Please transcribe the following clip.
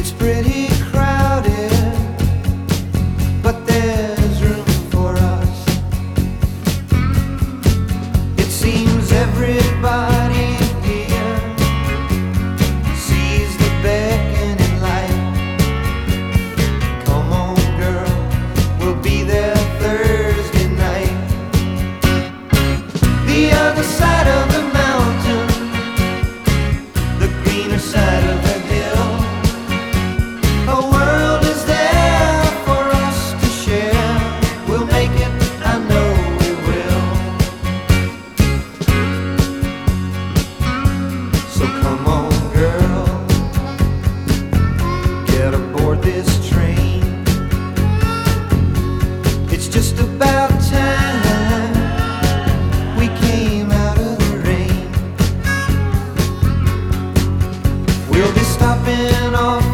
It's pretty crowded, but there's room for us. It seems everybody here sees the beckoning light. Come on, girl, we'll be there Thursday night. The other side of the mountain, the greener side of the hill. A world is there for us to share. We'll make it, I know we will. So come on, girl, get aboard this train. It's just about time we came out of the rain. We'll be stopping off